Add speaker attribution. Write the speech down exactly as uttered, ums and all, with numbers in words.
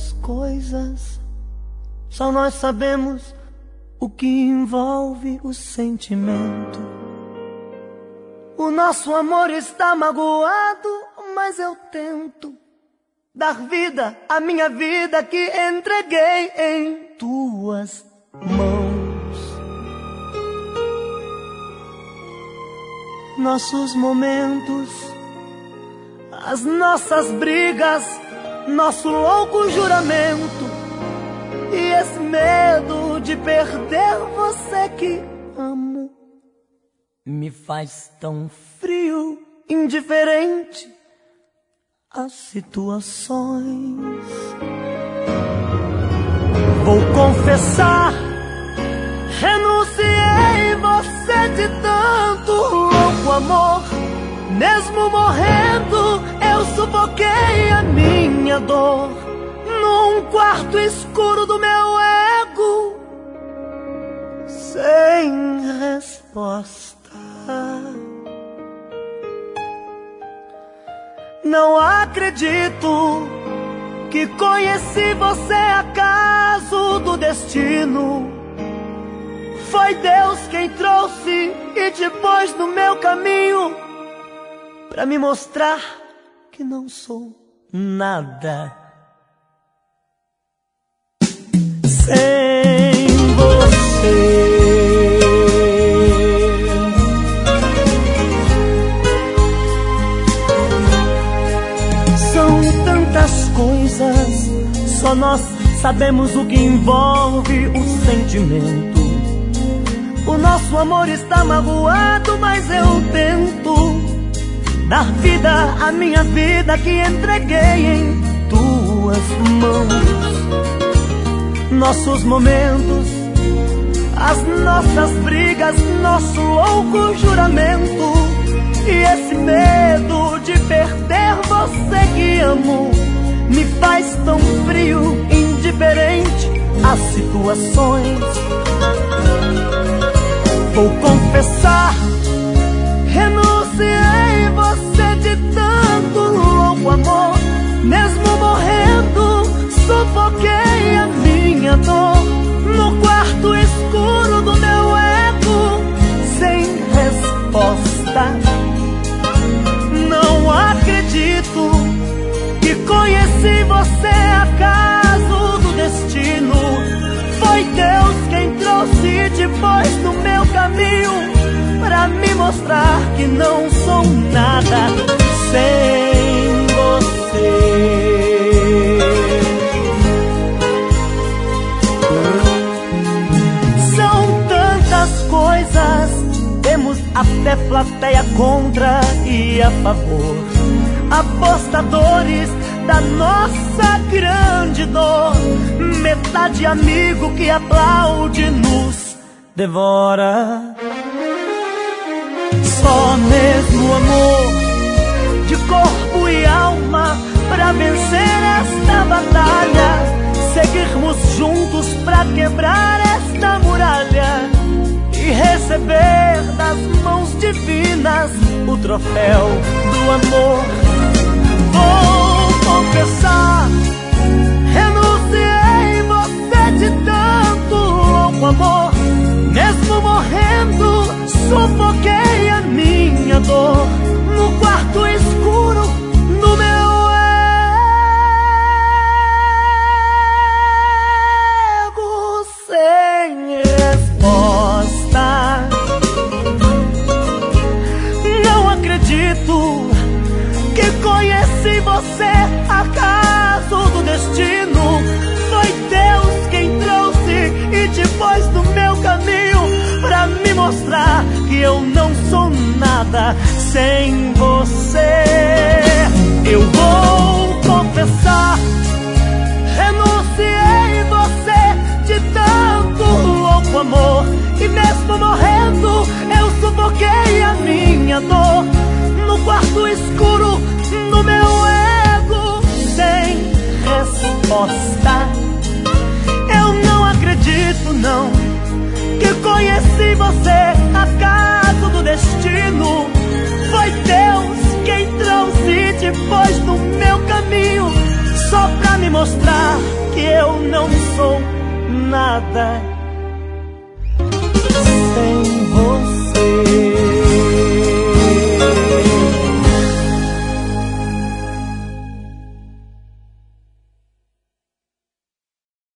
Speaker 1: tantas coisas, só nós sabemos o que envolve o sentimento. O nosso amor está magoado, mas eu tento dar vida à minha vida que entreguei em tuas mãos. Nossos momentos, as nossas brigas, nosso louco juramento e esse medo de perder você que amo me faz tão frio, indiferente às situações. Vou confessar, renunciei você de tanto louco amor. Mesmo morrendo, eu sufoquei a minha dor num quarto escuro do meu ego, sem resposta. Não acredito que conheci você acaso do destino. Foi Deus quem trouxe e te pôs no meu caminho pra me mostrar que não sou nada sem você. São tantas coisas, só nós sabemos o que envolve o sentimento. O nosso amor está magoado, mas eu tento dar vida à minha vida que entreguei em tuas mãos. Nossos momentos, as nossas brigas, nosso louco juramento e esse medo de perder você que amo me faz tão frio, indiferente às situações. Vou confessar, renunciei você de tanto louco amor. Mesmo morrendo, sufoquei a minha dor no quarto escuro do meu ego, sem resposta. Não acredito que conheci você acaso do destino. Foi Deus quem trouxe e te pôs no meu caminho pra me mostrar que não sou nada sem você. São tantas coisas, temos até plateia contra e a favor, apostadores da nossa grande dor, metade amigo que aplaude nos devora. Só mesmo amor de corpo e alma pra vencer esta batalha, seguirmos juntos pra quebrar esta muralha e receber das mãos divinas o troféu do amor. Vou confessar, renunciei você de tanto louco amor. Mesmo morrendo, sufoquei a minha dor no quarto escuro do meu ego, sem resposta. Não acredito que conheci você acaso do destino. Foi Deus quem trouxe e te pôs no meu caminho pra me mostrar que eu não sou nada sem você. Eu vou confessar, renunciei você de tanto louco amor. E mesmo morrendo, eu sufoquei a minha dor no quarto escuro do meu ego, sem resposta. Eu não acredito não que conheci você acaso do destino. Foi Deus quem trouxe e te pôs no meu caminho só pra me mostrar que eu não sou nada.